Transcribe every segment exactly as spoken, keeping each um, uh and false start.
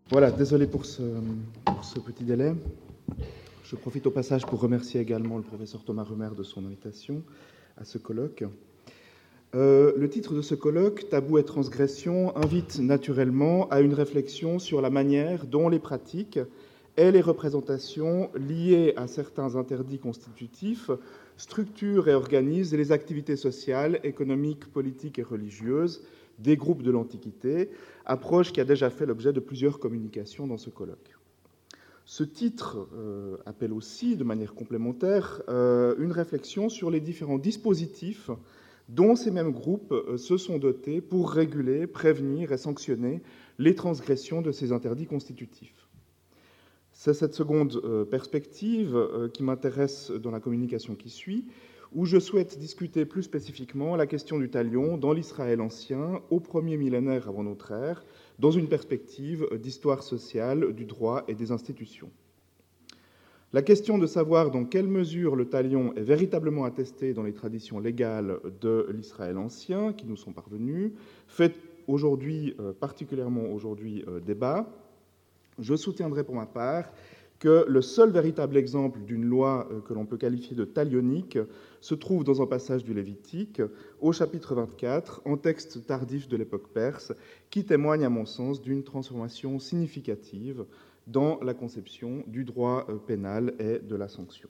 Voilà, désolé pour ce, pour ce petit délai. Je profite au passage pour remercier également le professeur Thomas Rumer de son invitation à ce colloque. Euh, le titre de ce colloque, Tabous et transgressions, invite naturellement à une réflexion sur la manière dont les pratiques et les représentations liées à certains interdits constitutifs structurent et organisent les activités sociales, économiques, politiques et religieuses des groupes de l'Antiquité, approche qui a déjà fait l'objet de plusieurs communications dans ce colloque. Ce titre euh, appelle aussi, de manière complémentaire, euh, une réflexion sur les différents dispositifs dont ces mêmes groupes euh, se sont dotés pour réguler, prévenir et sanctionner les transgressions de ces interdits constitutifs. C'est cette seconde euh, perspective euh, qui m'intéresse dans la communication qui suit, où je souhaite discuter plus spécifiquement la question du talion dans l'Israël ancien, au premier millénaire avant notre ère, dans une perspective d'histoire sociale, du droit et des institutions. La question de savoir dans quelle mesure le talion est véritablement attesté dans les traditions légales de l'Israël ancien, qui nous sont parvenues, fait aujourd'hui, euh, particulièrement aujourd'hui, euh, débat. Je soutiendrai pour ma part que le seul véritable exemple d'une loi que l'on peut qualifier de talionique se trouve dans un passage du Lévitique, au chapitre vingt-quatre, en texte tardif de l'époque perse, qui témoigne, à mon sens, d'une transformation significative dans la conception du droit pénal et de la sanction.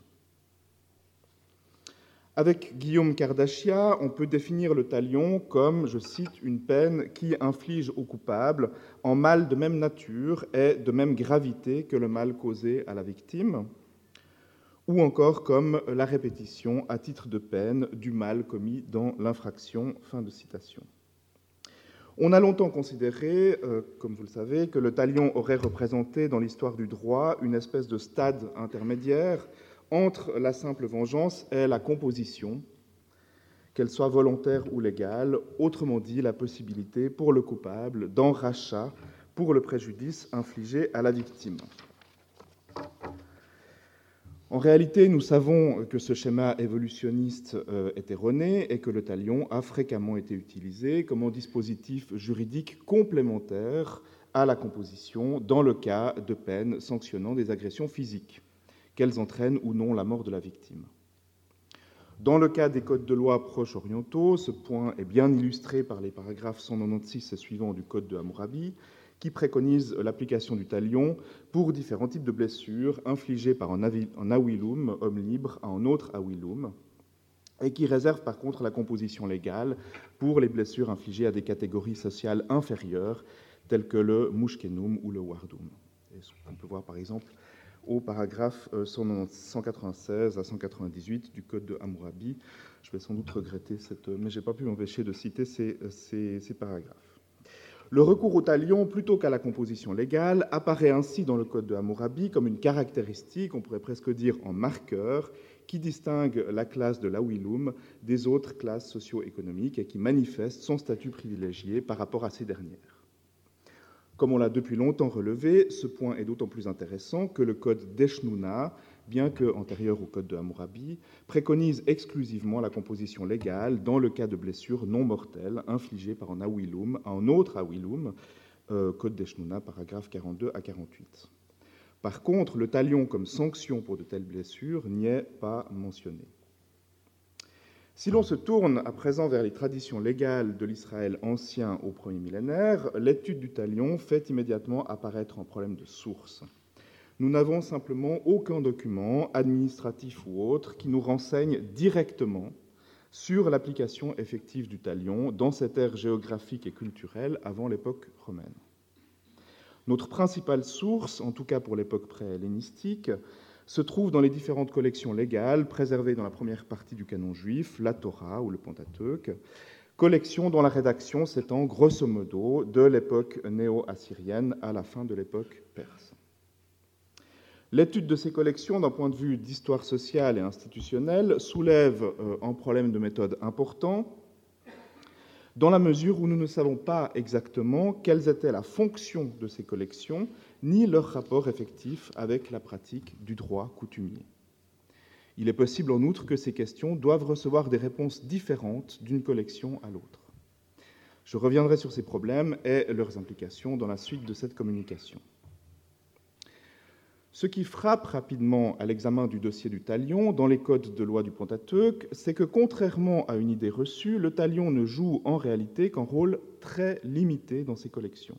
Avec Guillaume Kardashia, on peut définir le talion comme, je cite, une peine qui inflige au coupable en mal de même nature et de même gravité que le mal causé à la victime, ou encore comme la répétition à titre de peine du mal commis dans l'infraction. Fin de citation. On a longtemps considéré, euh, comme vous le savez, que le talion aurait représenté dans l'histoire du droit une espèce de stade intermédiaire entre la simple vengeance et la composition, qu'elle soit volontaire ou légale, autrement dit la possibilité pour le coupable d'en rachat pour le préjudice infligé à la victime. En réalité, nous savons que ce schéma évolutionniste euh, est erroné et que le talion a fréquemment été utilisé comme un dispositif juridique complémentaire à la composition dans le cas de peines sanctionnant des agressions physiques, qu'elles entraînent ou non la mort de la victime. Dans le cas des codes de loi proches orientaux, ce point est bien illustré par les paragraphes cent quatre-vingt-seize et suivants du Code de Hammurabi, qui préconise l'application du talion pour différents types de blessures infligées par un awilum, homme libre, à un autre awilum, et qui réserve par contre la composition légale pour les blessures infligées à des catégories sociales inférieures, telles que le mushkenum ou le wardum. Et on peut voir par exemple au paragraphe cent quatre-vingt-seize à cent quatre-vingt-dix-huit du Code de Hammurabi. Je vais sans doute regretter cette... mais je n'ai pas pu m'empêcher de citer ces, ces, ces paragraphes. Le recours au talion, plutôt qu'à la composition légale, apparaît ainsi dans le Code de Hammurabi comme une caractéristique, on pourrait presque dire en marqueur, qui distingue la classe de l'awilum des autres classes socio-économiques et qui manifeste son statut privilégié par rapport à ces dernières. Comme on l'a depuis longtemps relevé, ce point est d'autant plus intéressant que le code d'Eshnuna, bien que antérieur au code de Hammurabi, préconise exclusivement la composition légale dans le cas de blessures non mortelles infligées par un awilum à un autre awilum, euh, code d'Eshnuna, paragraphes quarante-deux à quarante-huit. Par contre, le talion comme sanction pour de telles blessures n'y est pas mentionné. Si l'on se tourne à présent vers les traditions légales de l'Israël ancien au premier millénaire, l'étude du talion fait immédiatement apparaître un problème de source. Nous n'avons simplement aucun document, administratif ou autre, qui nous renseigne directement sur l'application effective du talion dans cette ère géographique et culturelle avant l'époque romaine. Notre principale source, en tout cas pour l'époque pré-hellénistique, se trouve dans les différentes collections légales préservées dans la première partie du canon juif, la Torah ou le Pentateuque, collection dont la rédaction s'étend grosso modo de l'époque néo-assyrienne à la fin de l'époque perse. L'étude de ces collections, d'un point de vue d'histoire sociale et institutionnelle, soulève euh, un problème de méthode important, dans la mesure où nous ne savons pas exactement quelle était la fonction de ces collections, ni leur rapport effectif avec la pratique du droit coutumier. Il est possible en outre que ces questions doivent recevoir des réponses différentes d'une collection à l'autre. Je reviendrai sur ces problèmes et leurs implications dans la suite de cette communication. Ce qui frappe rapidement à l'examen du dossier du talion dans les codes de loi du Pentateuque, c'est que contrairement à une idée reçue, le talion ne joue en réalité qu'un rôle très limité dans ses collections.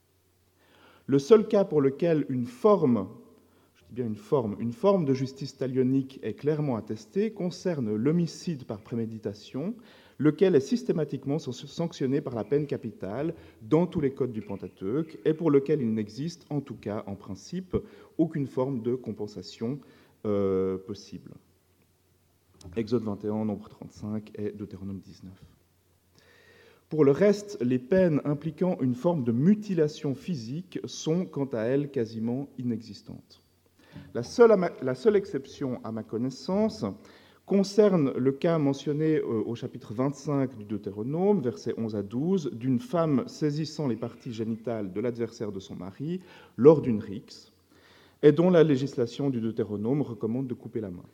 Le seul cas pour lequel une forme, je dis bien une forme, une forme de justice talionique est clairement attestée concerne l'homicide par préméditation, lequel est systématiquement sanctionné par la peine capitale dans tous les codes du Pentateuque et pour lequel il n'existe, en tout cas en principe, aucune forme de compensation euh, possible. Exode vingt et un, Nombre trente-cinq et Deutéronome dix-neuf. Pour le reste, les peines impliquant une forme de mutilation physique sont, quant à elles, quasiment inexistantes. La seule, la seule exception, à ma connaissance, concerne le cas mentionné au chapitre vingt-cinq du Deutéronome, versets onze à douze, d'une femme saisissant les parties génitales de l'adversaire de son mari lors d'une rixe, et dont la législation du Deutéronome recommande de couper la main.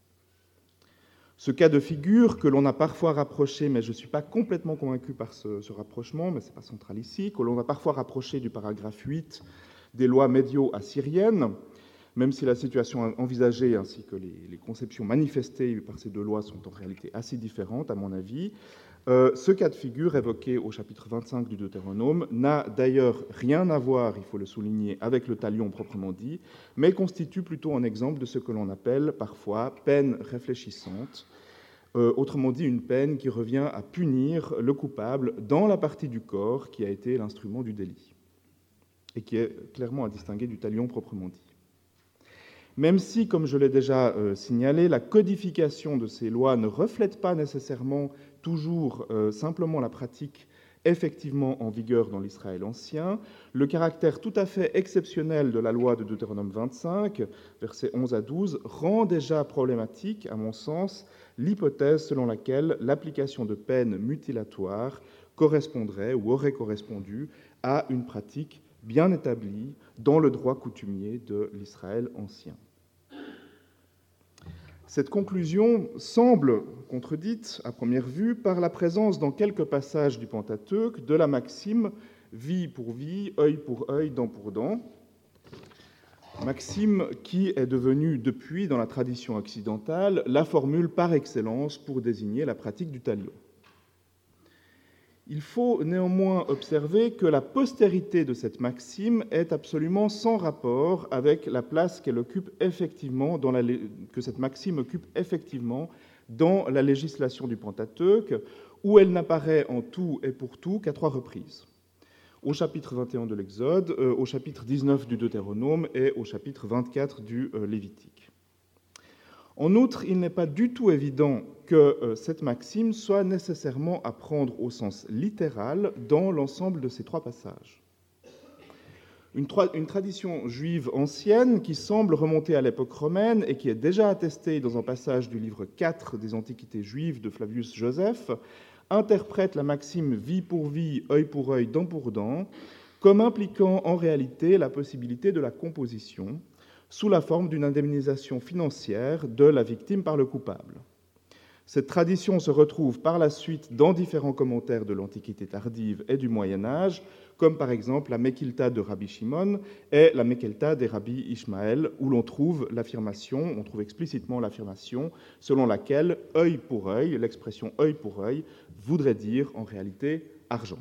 Ce cas de figure, que l'on a parfois rapproché, mais je ne suis pas complètement convaincu par ce, ce rapprochement, mais ce n'est pas central ici, que l'on a parfois rapproché du paragraphe huit des lois médio-assyriennes, même si la situation envisagée ainsi que les, les conceptions manifestées par ces deux lois sont en réalité assez différentes, à mon avis, euh, ce cas de figure évoqué au chapitre vingt-cinq du Deutéronome n'a d'ailleurs rien à voir, il faut le souligner, avec le talion proprement dit, mais constitue plutôt un exemple de ce que l'on appelle parfois peine réfléchissante, euh, autrement dit une peine qui revient à punir le coupable dans la partie du corps qui a été l'instrument du délit, et qui est clairement à distinguer du talion proprement dit. Même si, comme je l'ai déjà euh, signalé, la codification de ces lois ne reflète pas nécessairement toujours euh, simplement la pratique effectivement en vigueur dans l'Israël ancien, le caractère tout à fait exceptionnel de la loi de Deutéronome vingt-cinq, versets onze à douze, rend déjà problématique, à mon sens, l'hypothèse selon laquelle l'application de peines mutilatoires correspondrait ou aurait correspondu à une pratique bien établie dans le droit coutumier de l'Israël ancien. Cette conclusion semble contredite, à première vue, par la présence dans quelques passages du Pentateuque de la maxime « vie pour vie, œil pour œil, dent pour dent », maxime qui est devenue depuis, dans la tradition occidentale, la formule par excellence pour désigner la pratique du talion. Il faut néanmoins observer que la postérité de cette maxime est absolument sans rapport avec la place qu'elle occupe effectivement dans la, que cette maxime occupe effectivement dans la législation du Pentateuque, où elle n'apparaît en tout et pour tout qu'à trois reprises. Au chapitre vingt et un de l'Exode, euh, au chapitre dix-neuf du Deutéronome et au chapitre vingt-quatre du euh, Lévitique. En outre, il n'est pas du tout évident que euh, cette maxime soit nécessairement à prendre au sens littéral dans l'ensemble de ces trois passages. Une, tra- une tradition juive ancienne qui semble remonter à l'époque romaine et qui est déjà attestée dans un passage du livre quatre des Antiquités juives de Flavius Joseph interprète la maxime « vie pour vie, œil pour œil, dent pour dent » comme impliquant en réalité la possibilité de la composition sous la forme d'une indemnisation financière de la victime par le coupable. Cette tradition se retrouve par la suite dans différents commentaires de l'Antiquité tardive et du Moyen-Âge, comme par exemple la Mekilta de Rabbi Shimon et la Mekilta des Rabbi Ishmael, où l'on trouve l'affirmation, on trouve explicitement l'affirmation selon laquelle œil pour œil, l'expression œil pour œil, voudrait dire en réalité argent.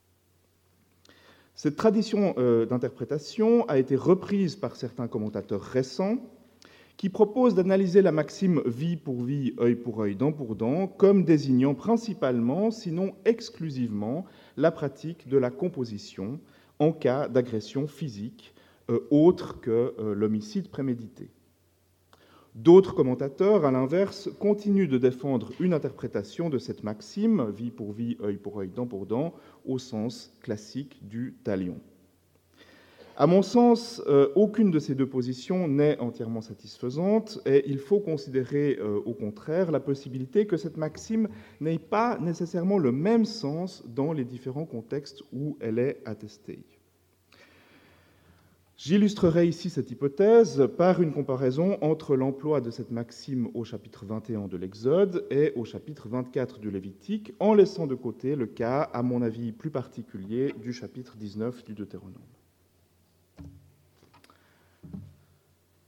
Cette tradition euh, d'interprétation a été reprise par certains commentateurs récents qui proposent d'analyser la maxime « vie pour vie, œil pour œil, dent pour dent » comme désignant principalement, sinon exclusivement, la pratique de la composition en cas d'agression physique euh, autre que euh, l'homicide prémédité. D'autres commentateurs, à l'inverse, continuent de défendre une interprétation de cette maxime, vie pour vie, œil pour œil, dent pour dent, au sens classique du talion. À mon sens, euh, aucune de ces deux positions n'est entièrement satisfaisante et il faut considérer euh, au contraire la possibilité que cette maxime n'ait pas nécessairement le même sens dans les différents contextes où elle est attestée. J'illustrerai ici cette hypothèse par une comparaison entre l'emploi de cette maxime au chapitre vingt et un de l'Exode et au chapitre vingt-quatre du Lévitique, en laissant de côté le cas, à mon avis plus particulier, du chapitre dix-neuf du Deutéronome.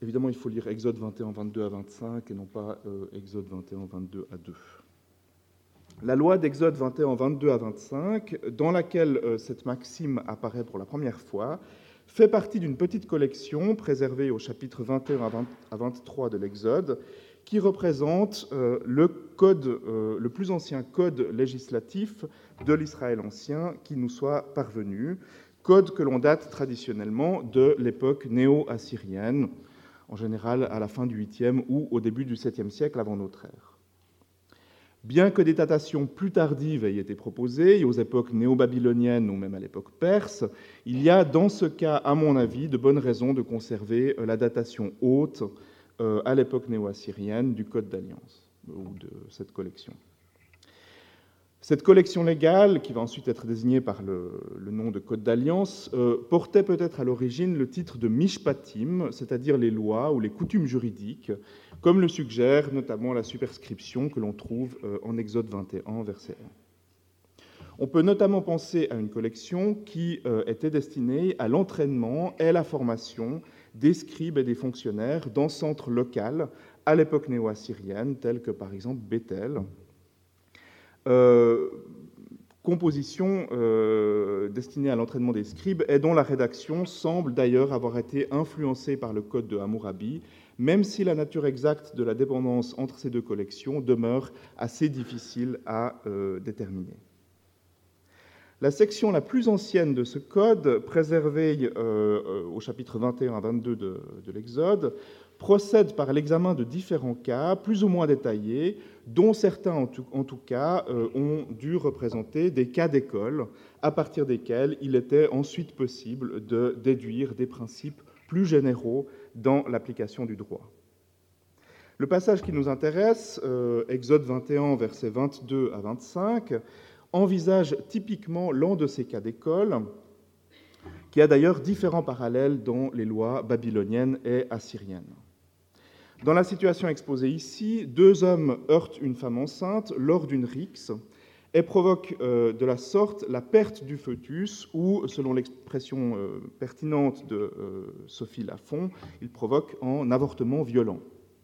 Évidemment, il faut lire Exode vingt et un, vingt-deux à vingt-cinq et non pas euh, Exode vingt et un, vingt-deux à deux. La loi d'Exode vingt et un, vingt-deux à vingt-cinq, dans laquelle euh, cette maxime apparaît pour la première fois, fait partie d'une petite collection préservée au chapitre vingt et un à vingt-trois de l'Exode, qui représente euh, le, code, euh, le plus ancien code législatif de l'Israël ancien qui nous soit parvenu, code que l'on date traditionnellement de l'époque néo-assyrienne, en général à la fin du huitième ou au début du septième siècle avant notre ère. Bien que des datations plus tardives aient été proposées, aux époques néo-babyloniennes ou même à l'époque perse, il y a dans ce cas, à mon avis, de bonnes raisons de conserver la datation haute euh, à l'époque néo-assyrienne du Code d'Alliance, ou de cette collection. Cette collection légale, qui va ensuite être désignée par le, le nom de Code d'Alliance, euh, portait peut-être à l'origine le titre de Mishpatim, c'est-à-dire les lois ou les coutumes juridiques, comme le suggère notamment la superscription que l'on trouve euh, en Exode vingt et un, verset un. On peut notamment penser à une collection qui euh, était destinée à l'entraînement et à la formation des scribes et des fonctionnaires dans centres locaux à l'époque néo-assyrienne, tels que par exemple Bethel. Euh, composition euh, destinée à l'entraînement des scribes et dont la rédaction semble d'ailleurs avoir été influencée par le code de Hammurabi, même si la nature exacte de la dépendance entre ces deux collections demeure assez difficile à euh, déterminer. La section la plus ancienne de ce code, préservée euh, au chapitre vingt et un à vingt-deux de, de l'Exode, procède par l'examen de différents cas, plus ou moins détaillés, dont certains, en tout, en tout cas, euh, ont dû représenter des cas d'école, à partir desquels il était ensuite possible de déduire des principes plus généraux dans l'application du droit. Le passage qui nous intéresse, euh, Exode vingt et un, versets vingt-deux à vingt-cinq, envisage typiquement l'un de ces cas d'école, qui a d'ailleurs différents parallèles dans les lois babyloniennes et assyriennes. Dans la situation exposée ici, deux hommes heurtent une femme enceinte lors d'une rixe et provoquent euh, de la sorte la perte du fœtus ou, selon l'expression euh, pertinente de euh, Sophie Lafont, ils provoquent un avortement violent.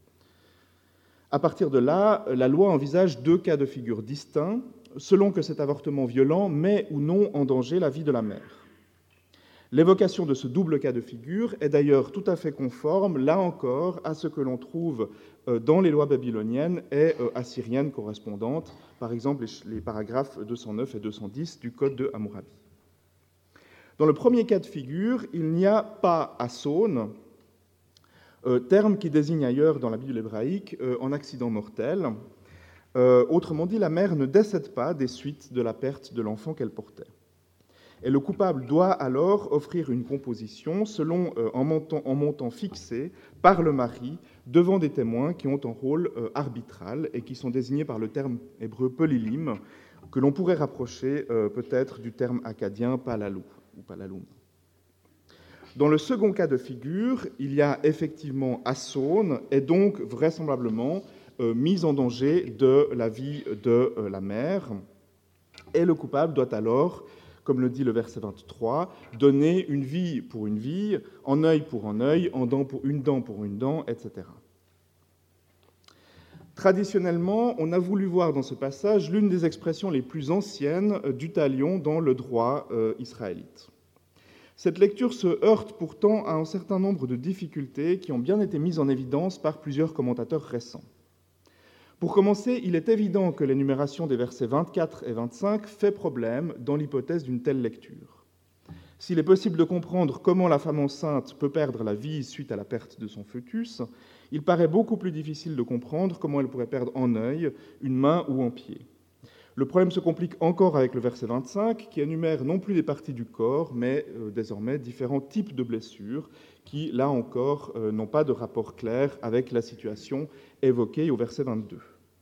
À partir de là, la loi envisage deux cas de figure distincts, selon que cet avortement violent met ou non en danger la vie de la mère. L'évocation de ce double cas de figure est d'ailleurs tout à fait conforme, là encore, à ce que l'on trouve dans les lois babyloniennes et assyriennes correspondantes, par exemple les paragraphes deux cent neuf et deux cent dix du Code de Hammurabi. Dans le premier cas de figure, il n'y a pas asson, terme qui désigne ailleurs dans la Bible hébraïque en accident mortel. Euh, autrement dit, la mère ne décède pas des suites de la perte de l'enfant qu'elle portait. Et le coupable doit alors offrir une composition selon euh, un, montant, un montant fixé par le mari devant des témoins qui ont un rôle euh, arbitral et qui sont désignés par le terme hébreu pelilim, que l'on pourrait rapprocher euh, peut-être du terme acadien palalou ou palaloum. Dans le second cas de figure, il y a effectivement asson et donc vraisemblablement Euh, mise en danger de la vie de euh, la mère. Et le coupable doit alors, comme le dit le verset vingt-trois, donner une vie pour une vie, un œil pour un œil, un dent pour une dent pour une dent, et cetera. Traditionnellement, on a voulu voir dans ce passage l'une des expressions les plus anciennes du talion dans le droit euh, israélite. Cette lecture se heurte pourtant à un certain nombre de difficultés qui ont bien été mises en évidence par plusieurs commentateurs récents. Pour commencer, il est évident que l'énumération des versets vingt-quatre et vingt-cinq fait problème dans l'hypothèse d'une telle lecture. S'il est possible de comprendre comment la femme enceinte peut perdre la vie suite à la perte de son fœtus, il paraît beaucoup plus difficile de comprendre comment elle pourrait perdre un œil, une main ou un pied. Le problème se complique encore avec le verset vingt-cinq, qui énumère non plus des parties du corps, mais euh, désormais différents types de blessures, qui, là encore, euh, n'ont pas de rapport clair avec la situation évoquée au verset vingt-deux.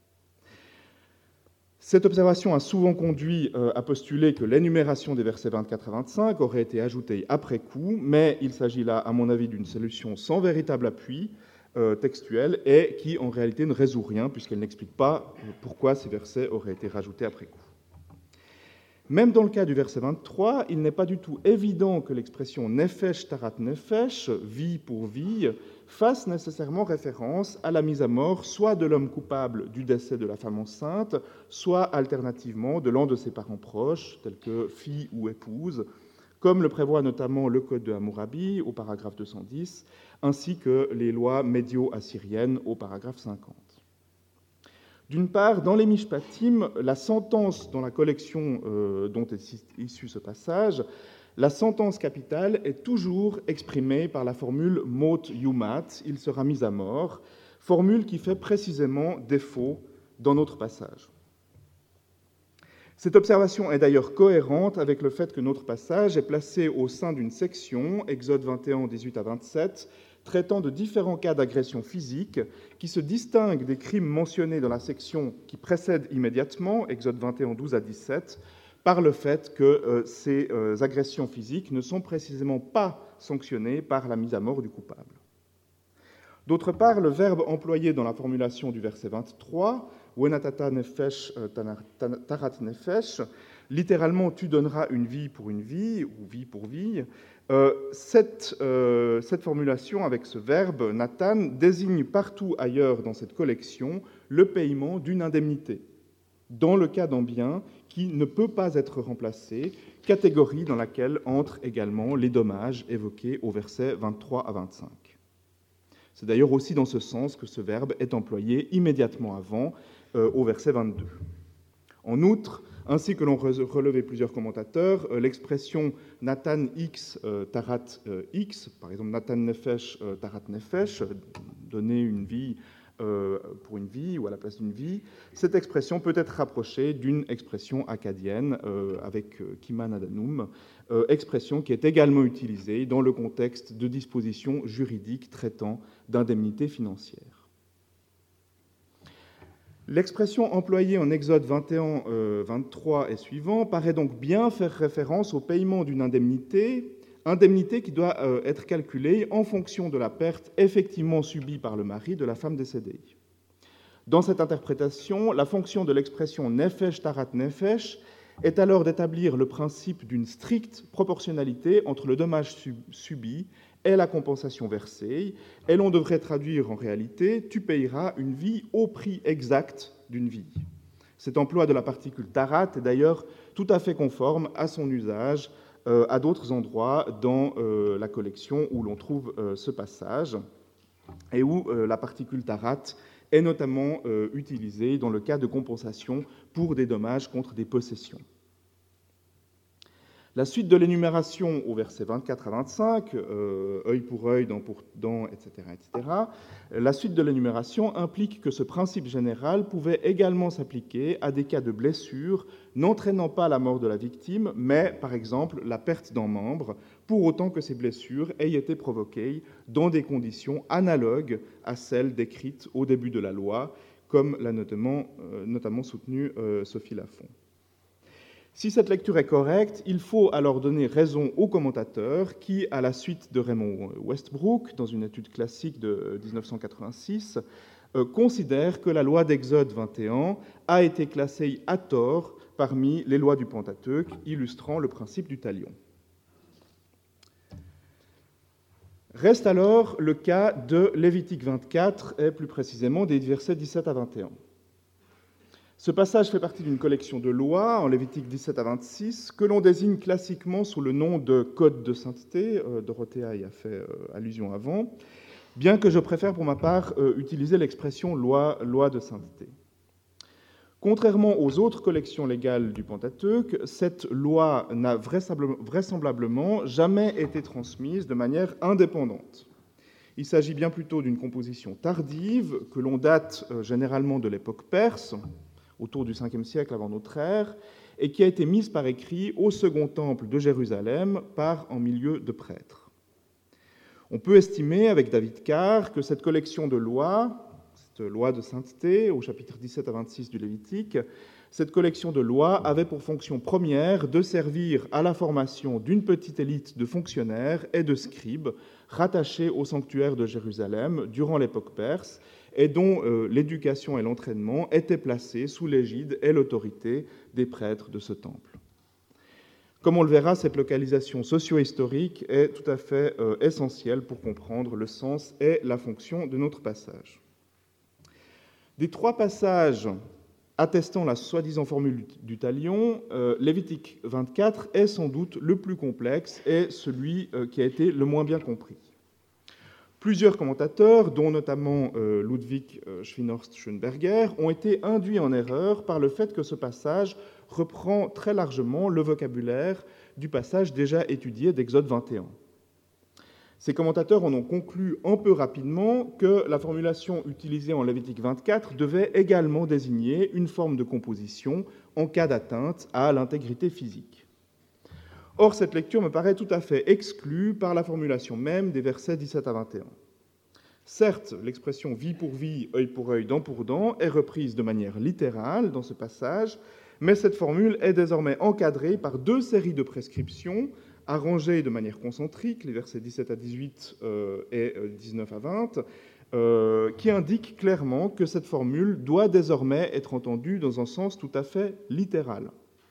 Cette observation a souvent conduit euh, à postuler que l'énumération des versets vingt-quatre à vingt-cinq aurait été ajoutée après coup, mais il s'agit là, à mon avis, d'une solution sans véritable appui euh, textuel et qui, en réalité, ne résout rien, puisqu'elle n'explique pas pourquoi ces versets auraient été rajoutés après coup. Même dans le cas du verset vingt-trois, il n'est pas du tout évident que l'expression nefesh tarat nefesh, vie pour vie, fasse nécessairement référence à la mise à mort soit de l'homme coupable du décès de la femme enceinte, soit alternativement de l'un de ses parents proches, tels que fille ou épouse, comme le prévoit notamment le Code de Hammurabi au paragraphe deux cent dix, ainsi que les lois médio-assyriennes au paragraphe cinquante. D'une part, dans les Mishpatim, la sentence dans la collection euh, dont est issu ce passage, la sentence capitale est toujours exprimée par la formule mot yumat, il sera mis à mort, formule qui fait précisément défaut dans notre passage. Cette observation est d'ailleurs cohérente avec le fait que notre passage est placé au sein d'une section, Exode vingt et un, dix-huit à vingt-sept, traitant de différents cas d'agression physique qui se distinguent des crimes mentionnés dans la section qui précède immédiatement, Exode vingt et un, douze à dix-sept, par le fait que euh, ces euh, agressions physiques ne sont précisément pas sanctionnées par la mise à mort du coupable. D'autre part, le verbe employé dans la formulation du verset vingt-trois, wenatata nefesh tarat nefesh, littéralement tu donneras une vie pour une vie ou vie pour vie, euh, cette, euh, cette formulation avec ce verbe Nathan désigne partout ailleurs dans cette collection le paiement d'une indemnité, dans le cas d'un bien qui ne peut pas être remplacé, catégorie dans laquelle entrent également les dommages évoqués au verset vingt-trois à vingt-cinq. C'est d'ailleurs aussi dans ce sens que ce verbe est employé immédiatement avant, euh, au verset vingt-deux. En outre, ainsi que l'ont relevé plusieurs commentateurs, euh, l'expression Nathan X euh, Tarat euh, X, par exemple Nathan Nefesh euh, Tarat Nefesh, euh, donner une vie euh, pour une vie ou à la place d'une vie, cette expression peut être rapprochée d'une expression acadienne euh, avec euh, Kiman Adanum, euh, expression qui est également utilisée dans le contexte de dispositions juridiques traitant d'indemnités financières. L'expression employée en Exode vingt et un, vingt-trois et suivant paraît donc bien faire référence au paiement d'une indemnité, indemnité qui doit être calculée en fonction de la perte effectivement subie par le mari de la femme décédée. Dans cette interprétation, la fonction de l'expression nefesh tarat nefesh est alors d'établir le principe d'une stricte proportionnalité entre le dommage subi et la compensation versée, et l'on devrait traduire en réalité « tu payeras une vie au prix exact d'une vie ». Cet emploi de la particule tarat est d'ailleurs tout à fait conforme à son usage euh, à d'autres endroits dans euh, la collection où l'on trouve euh, ce passage, et où euh, la particule tarat est notamment euh, utilisée dans le cas de compensation pour des dommages contre des possessions. La suite de l'énumération au verset vingt-quatre à vingt-cinq, euh, œil pour œil, dent pour dent, et cetera, et cetera, la suite de l'énumération implique que ce principe général pouvait également s'appliquer à des cas de blessures n'entraînant pas la mort de la victime, mais par exemple la perte d'un membre, pour autant que ces blessures aient été provoquées dans des conditions analogues à celles décrites au début de la loi, comme l'a notamment, euh, notamment soutenu euh, Sophie Lafont. Si cette lecture est correcte, il faut alors donner raison aux commentateurs qui, à la suite de Raymond Westbrook, dans une étude classique de dix-neuf cent quatre-vingt-six, euh, considèrent que la loi d'Exode vingt et un a été classée à tort parmi les lois du Pentateuque, illustrant le principe du talion. Reste alors le cas de Lévitique vingt-quatre, et plus précisément des versets dix-sept à vingt et un. Ce passage fait partie d'une collection de lois, en Lévitique dix-sept à vingt-six, que l'on désigne classiquement sous le nom de Code de sainteté. Euh, Dorothea y a fait euh, allusion avant, bien que je préfère pour ma part euh, utiliser l'expression loi, loi de sainteté. Contrairement aux autres collections légales du Pentateuque, cette loi n'a vraisemblablement jamais été transmise de manière indépendante. Il s'agit bien plutôt d'une composition tardive, que l'on date euh, généralement de l'époque perse, autour du cinquième siècle avant notre ère, et qui a été mise par écrit au second temple de Jérusalem par un milieu de prêtres. On peut estimer, avec David Carr, que cette collection de lois, cette loi de sainteté, au chapitre dix-sept à vingt-six du Lévitique, cette collection de lois avait pour fonction première de servir à la formation d'une petite élite de fonctionnaires et de scribes rattachés au sanctuaire de Jérusalem durant l'époque perse, et dont euh, l'éducation et l'entraînement étaient placés sous l'égide et l'autorité des prêtres de ce temple. Comme on le verra, cette localisation socio-historique est tout à fait euh, essentielle pour comprendre le sens et la fonction de notre passage. Des trois passages attestant la soi-disant formule du talion, euh, Lévitique vingt-quatre est sans doute le plus complexe et celui euh, qui a été le moins bien compris. Plusieurs commentateurs, dont notamment euh, Ludwig euh, Schwinorst-Schönberger, ont été induits en erreur par le fait que ce passage reprend très largement le vocabulaire du passage déjà étudié d'Exode vingt et un. Ces commentateurs en ont conclu un peu rapidement que la formulation utilisée en Lévitique vingt-quatre devait également désigner une forme de composition en cas d'atteinte à l'intégrité physique. Or, cette lecture me paraît tout à fait exclue par la formulation même des versets dix-sept à vingt et un. Certes, l'expression « vie pour vie, œil pour œil, dent pour dent » est reprise de manière littérale dans ce passage, mais cette formule est désormais encadrée par deux séries de prescriptions arrangées de manière concentrique, les versets dix-sept à dix-huit euh, et dix-neuf à vingt, euh, qui indiquent clairement que cette formule doit désormais être entendue dans un sens tout à fait littéral.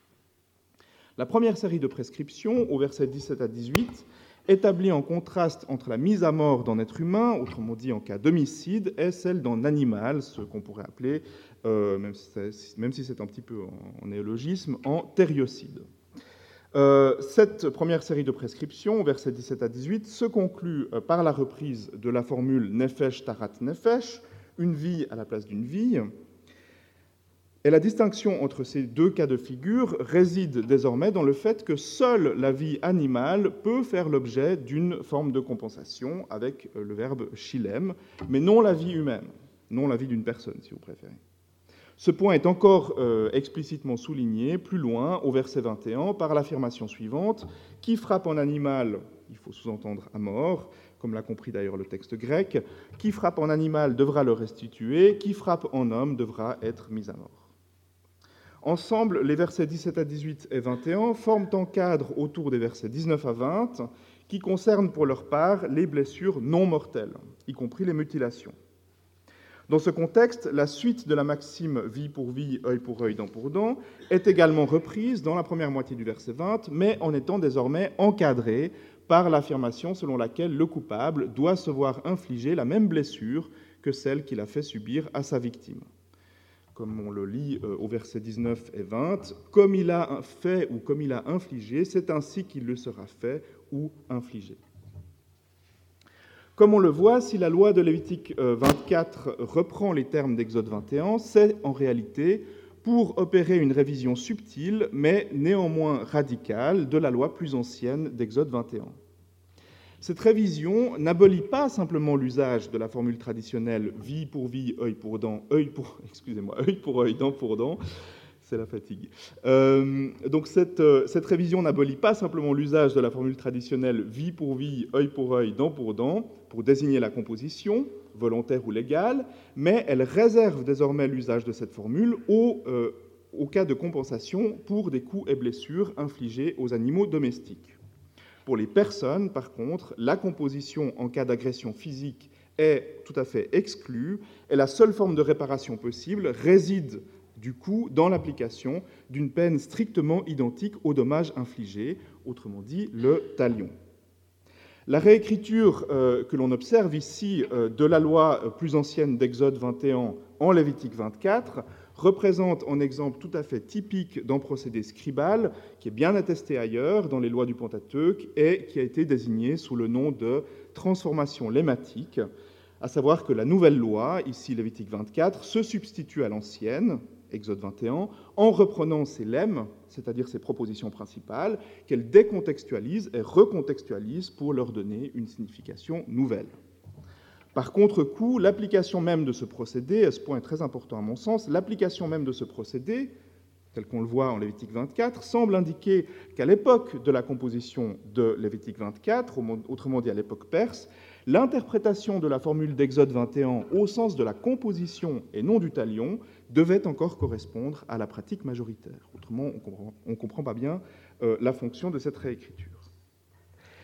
La première série de prescriptions, au verset dix-sept à dix-huit, établit un contraste entre la mise à mort d'un être humain, autrement dit en cas d'homicide, et celle d'un animal, ce qu'on pourrait appeler, euh, même, si c'est, même si c'est un petit peu en, en néologisme, en thériocide. Euh, cette première série de prescriptions, versets dix-sept à dix-huit, se conclut euh, par la reprise de la formule « nefesh tarat nefesh », une vie à la place d'une vie. Et la distinction entre ces deux cas de figure réside désormais dans le fait que seule la vie animale peut faire l'objet d'une forme de compensation avec le verbe chilem, mais non la vie humaine, non la vie d'une personne, si vous préférez. Ce point est encore euh, explicitement souligné plus loin, au verset vingt et un, par l'affirmation suivante « Qui frappe un animal, il faut sous-entendre à mort, comme l'a compris d'ailleurs le texte grec, qui frappe un animal devra le restituer, qui frappe un homme devra être mis à mort. » Ensemble, les versets dix-sept à dix-huit et vingt et un forment un cadre autour des versets dix-neuf à vingt qui concernent pour leur part les blessures non mortelles, y compris les mutilations. Dans ce contexte, la suite de la maxime « vie pour vie, œil pour œil, dent pour dent » est également reprise dans la première moitié du verset vingt, mais en étant désormais encadrée par l'affirmation selon laquelle le coupable doit se voir infliger la même blessure que celle qu'il a fait subir à sa victime. Comme on le lit au verset dix-neuf et vingt, « Comme il a fait ou comme il a infligé, c'est ainsi qu'il le sera fait ou infligé. » Comme on le voit, si la loi de Lévitique vingt-quatre reprend les termes d'Exode vingt et un, c'est en réalité pour opérer une révision subtile, mais néanmoins radicale, de la loi plus ancienne d'Exode vingt et un. Cette révision n'abolit pas simplement l'usage de la formule traditionnelle « vie pour vie, œil pour dent, œil pour... excusez-moi, œil pour œil, dent pour dent », c'est la fatigue. Euh, donc cette, euh, cette révision n'abolit pas simplement l'usage de la formule traditionnelle « vie pour vie, œil pour œil, dent pour dent » pour désigner la composition, volontaire ou légale, mais elle réserve désormais l'usage de cette formule au, euh, au cas de compensation pour des coups et blessures infligés aux animaux domestiques. Pour les personnes, par contre, la composition en cas d'agression physique est tout à fait exclue et la seule forme de réparation possible réside du coup dans l'application d'une peine strictement identique aux dommages infligés, autrement dit le talion. La réécriture euh, que l'on observe ici euh, de la loi plus ancienne d'Exode vingt et un en Lévitique vingt-quatre représente un exemple tout à fait typique d'un procédé scribal qui est bien attesté ailleurs dans les lois du Pentateuque et qui a été désigné sous le nom de transformation lématique, à savoir que la nouvelle loi, ici Lévitique vingt-quatre, se substitue à l'ancienne, Exode vingt et un, en reprenant ses lemmes, c'est-à-dire ses propositions principales, qu'elle décontextualise et recontextualise pour leur donner une signification nouvelle. Par contre-coup, l'application même de ce procédé, et ce point est très important à mon sens, l'application même de ce procédé, tel qu'on le voit en Lévitique vingt-quatre, semble indiquer qu'à l'époque de la composition de Lévitique vingt-quatre, autrement dit à l'époque perse, l'interprétation de la formule d'Exode vingt et un au sens de la composition et non du talion devait encore correspondre à la pratique majoritaire. Autrement, on ne comprend, on comprend pas bien euh, la fonction de cette réécriture.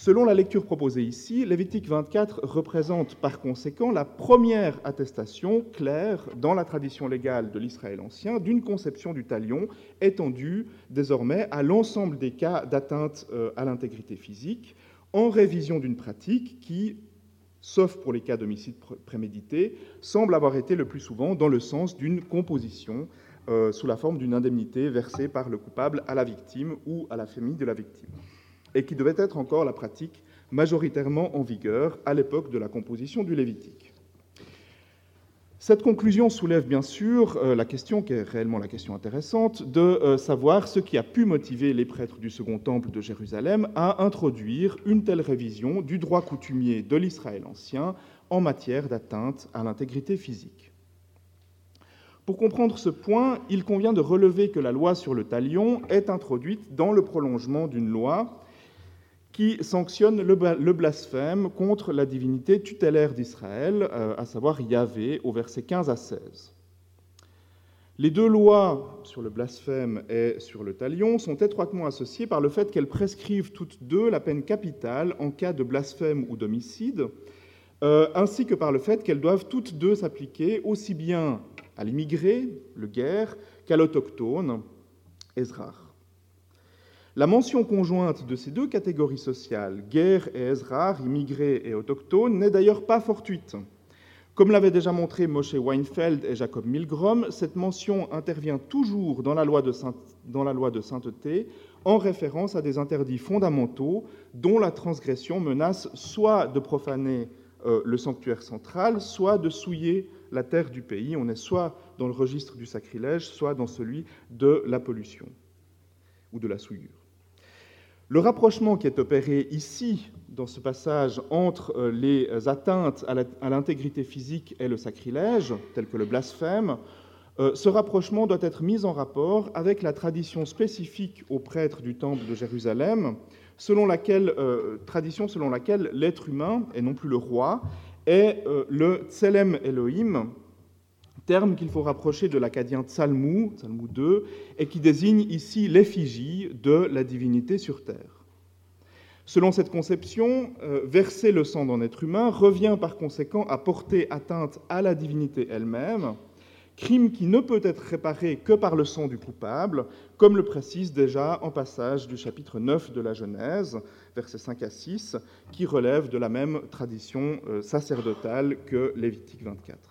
Selon la lecture proposée ici, Lévitique vingt-quatre représente par conséquent la première attestation claire dans la tradition légale de l'Israël ancien d'une conception du talion étendue désormais à l'ensemble des cas d'atteinte à l'intégrité physique, en révision d'une pratique qui, sauf pour les cas d'homicide prémédité, semble avoir été le plus souvent dans le sens d'une composition euh, sous la forme d'une indemnité versée par le coupable à la victime ou à la famille de la victime, et qui devait être encore la pratique majoritairement en vigueur à l'époque de la composition du Lévitique. Cette conclusion soulève bien sûr euh, la question, qui est réellement la question intéressante, de euh, savoir ce qui a pu motiver les prêtres du Second Temple de Jérusalem à introduire une telle révision du droit coutumier de l'Israël ancien en matière d'atteinte à l'intégrité physique. Pour comprendre ce point, il convient de relever que la loi sur le talion est introduite dans le prolongement d'une loi qui sanctionne le blasphème contre la divinité tutélaire d'Israël, à savoir Yahvé, au verset quinze à seize. Les deux lois sur le blasphème et sur le talion sont étroitement associées par le fait qu'elles prescrivent toutes deux la peine capitale en cas de blasphème ou d'homicide, euh, ainsi que par le fait qu'elles doivent toutes deux s'appliquer aussi bien à l'immigré, le guer, qu'à l'autochtone, Ezrar. La mention conjointe de ces deux catégories sociales, guer et Ezrar, immigrés et autochtones, n'est d'ailleurs pas fortuite. Comme l'avaient déjà montré Moshe Weinfeld et Jacob Milgrom, cette mention intervient toujours dans la loi de, saint... dans la loi de sainteté en référence à des interdits fondamentaux dont la transgression menace soit de profaner euh, le sanctuaire central, soit de souiller la terre du pays. On est soit dans le registre du sacrilège, soit dans celui de la pollution ou de la souillure. Le rapprochement qui est opéré ici, dans ce passage, entre les atteintes à l'intégrité physique et le sacrilège, tel que le blasphème, ce rapprochement doit être mis en rapport avec la tradition spécifique aux prêtres du Temple de Jérusalem, selon laquelle, euh, tradition selon laquelle l'être humain, et non plus le roi, est euh, le Tselem Elohim, terme qu'il faut rapprocher de l'acadien Tsalmou, Tsalmou deux, et qui désigne ici l'effigie de la divinité sur terre. Selon cette conception, euh, verser le sang d'un être humain revient par conséquent à porter atteinte à la divinité elle-même, crime qui ne peut être réparé que par le sang du coupable, comme le précise déjà en passage du chapitre neuf de la Genèse, versets cinq à six, qui relève de la même tradition euh, sacerdotale que Lévitique vingt-quatre.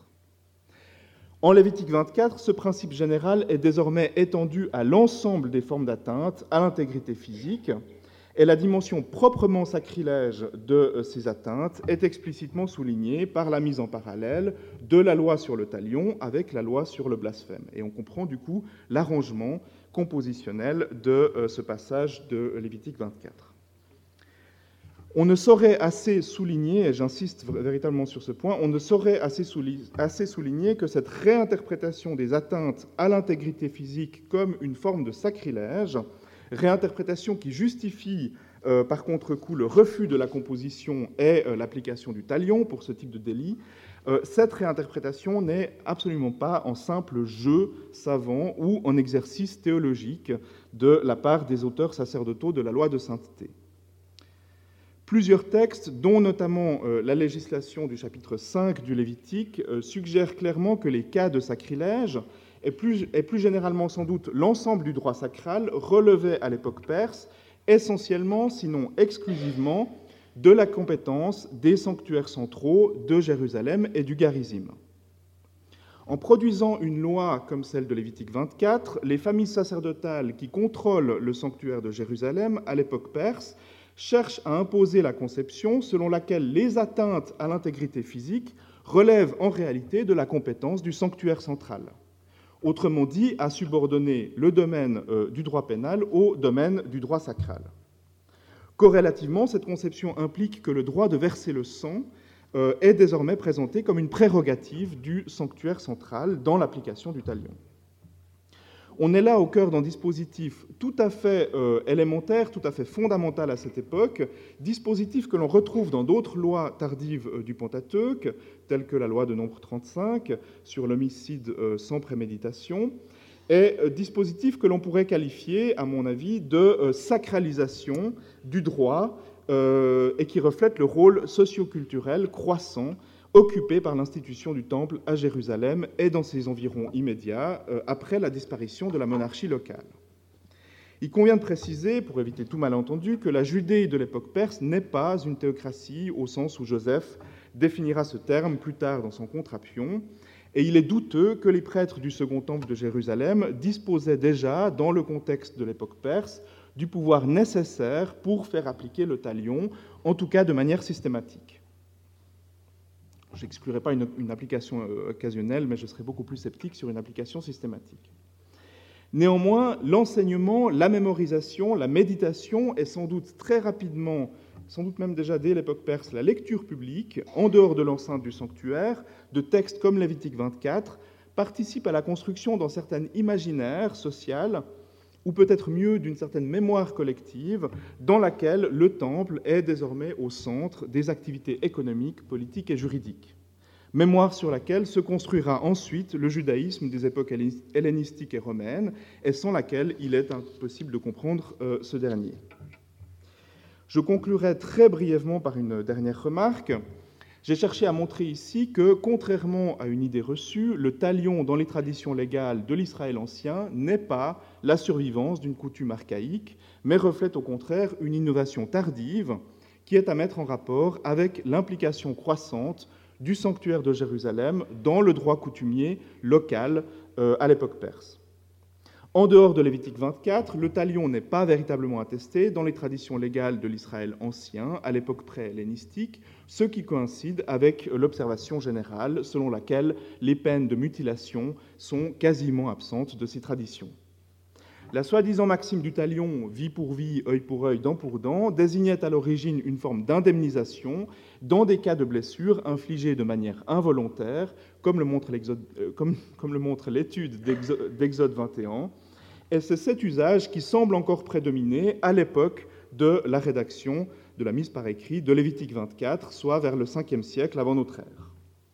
En Lévitique vingt-quatre, ce principe général est désormais étendu à l'ensemble des formes d'atteinte à l'intégrité physique, et la dimension proprement sacrilège de ces atteintes est explicitement soulignée par la mise en parallèle de la loi sur le talion avec la loi sur le blasphème. Et on comprend du coup l'arrangement compositionnel de ce passage de Lévitique vingt-quatre. On ne saurait assez souligner, et j'insiste véritablement sur ce point, on ne saurait assez souligner que cette réinterprétation des atteintes à l'intégrité physique comme une forme de sacrilège, réinterprétation qui justifie euh, par contre-coup le refus de la composition et euh, l'application du talion pour ce type de délit, euh, cette réinterprétation n'est absolument pas en simple jeu savant ou en exercice théologique de la part des auteurs sacerdotaux de la loi de sainteté. Plusieurs textes, dont notamment euh, la législation du chapitre cinq du Lévitique, euh, suggèrent clairement que les cas de sacrilège, et plus, et plus généralement sans doute l'ensemble du droit sacral, relevaient à l'époque perse essentiellement, sinon exclusivement, de la compétence des sanctuaires centraux de Jérusalem et du Garizim. En produisant une loi comme celle de Lévitique vingt-quatre, les familles sacerdotales qui contrôlent le sanctuaire de Jérusalem à l'époque perse cherchent à imposer la conception selon laquelle les atteintes à l'intégrité physique relèvent en réalité de la compétence du sanctuaire central. Autrement dit, à subordonner le domaine euh, du droit pénal au domaine du droit sacral. Corrélativement, cette conception implique que le droit de verser le sang euh, est désormais présenté comme une prérogative du sanctuaire central dans l'application du talion. On est là au cœur d'un dispositif tout à fait euh, élémentaire, tout à fait fondamental à cette époque, dispositif que l'on retrouve dans d'autres lois tardives euh, du Pentateuque, telles que la loi de Nombre trente-cinq sur l'homicide euh, sans préméditation, et euh, dispositif que l'on pourrait qualifier, à mon avis, de euh, sacralisation du droit euh, et qui reflète le rôle socioculturel croissant occupé par l'institution du Temple à Jérusalem et dans ses environs immédiats euh, après la disparition de la monarchie locale. Il convient de préciser, pour éviter tout malentendu, que la Judée de l'époque perse n'est pas une théocratie au sens où Joseph définira ce terme plus tard dans son Contrapion, et il est douteux que les prêtres du Second Temple de Jérusalem disposaient déjà, dans le contexte de l'époque perse, du pouvoir nécessaire pour faire appliquer le talion, en tout cas de manière systématique. Je n'exclurai pas une, une application occasionnelle, mais je serais beaucoup plus sceptique sur une application systématique. Néanmoins, l'enseignement, la mémorisation, la méditation et sans doute très rapidement, sans doute même déjà dès l'époque perse, la lecture publique, en dehors de l'enceinte du sanctuaire, de textes comme Lévitique vingt-quatre, participent à la construction d'un certain imaginaire social, ou peut-être mieux d'une certaine mémoire collective, dans laquelle le temple est désormais au centre des activités économiques, politiques et juridiques. Mémoire sur laquelle se construira ensuite le judaïsme des époques hellénistiques et romaines, et sans laquelle il est impossible de comprendre euh, ce dernier. Je conclurai très brièvement par une dernière remarque. J'ai cherché à montrer ici que, contrairement à une idée reçue, le talion dans les traditions légales de l'Israël ancien n'est pas la survivance d'une coutume archaïque, mais reflète au contraire une innovation tardive qui est à mettre en rapport avec l'implication croissante du sanctuaire de Jérusalem dans le droit coutumier local euh, à l'époque perse. En dehors de Lévitique vingt-quatre, le talion n'est pas véritablement attesté dans les traditions légales de l'Israël ancien, à l'époque pré-hellénistique, ce qui coïncide avec l'observation générale selon laquelle les peines de mutilation sont quasiment absentes de ces traditions. La soi-disant maxime du talion, vie pour vie, œil pour œil, dent pour dent, désignait à l'origine une forme d'indemnisation dans des cas de blessures infligées de manière involontaire, comme le montre, euh, comme, comme le montre l'étude d'Exode vingt et un, et c'est cet usage qui semble encore prédominer à l'époque de la rédaction, de la mise par écrit de Lévitique vingt-quatre, soit vers le cinquième siècle avant notre ère.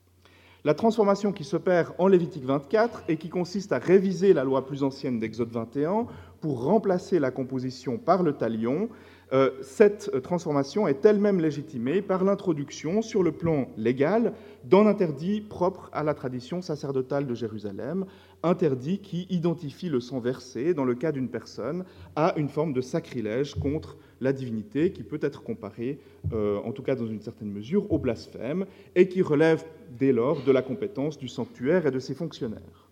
La transformation qui s'opère en Lévitique vingt-quatre et qui consiste à réviser la loi plus ancienne d'Exode vingt et un pour remplacer la composition par le talion, euh, cette transformation est elle-même légitimée par l'introduction sur le plan légal d'un interdit propre à la tradition sacerdotale de Jérusalem, interdit qui identifie le sang versé dans le cas d'une personne à une forme de sacrilège contre la divinité qui peut être comparée, euh, en tout cas dans une certaine mesure, au blasphème et qui relève dès lors de la compétence du sanctuaire et de ses fonctionnaires.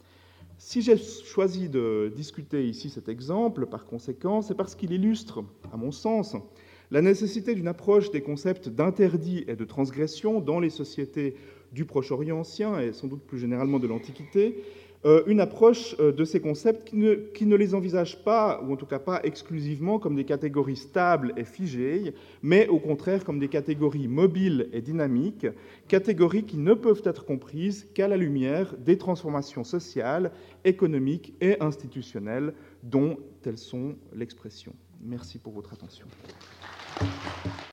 Si j'ai choisi de discuter ici cet exemple, par conséquent, c'est parce qu'il illustre, à mon sens, la nécessité d'une approche des concepts d'interdit et de transgression dans les sociétés du Proche-Orient ancien et sans doute plus généralement de l'Antiquité, euh, une approche euh, de ces concepts qui ne, qui ne les envisage pas, ou en tout cas pas exclusivement, comme des catégories stables et figées, mais au contraire comme des catégories mobiles et dynamiques, catégories qui ne peuvent être comprises qu'à la lumière des transformations sociales, économiques et institutionnelles dont elles sont l'expression. Merci pour votre attention.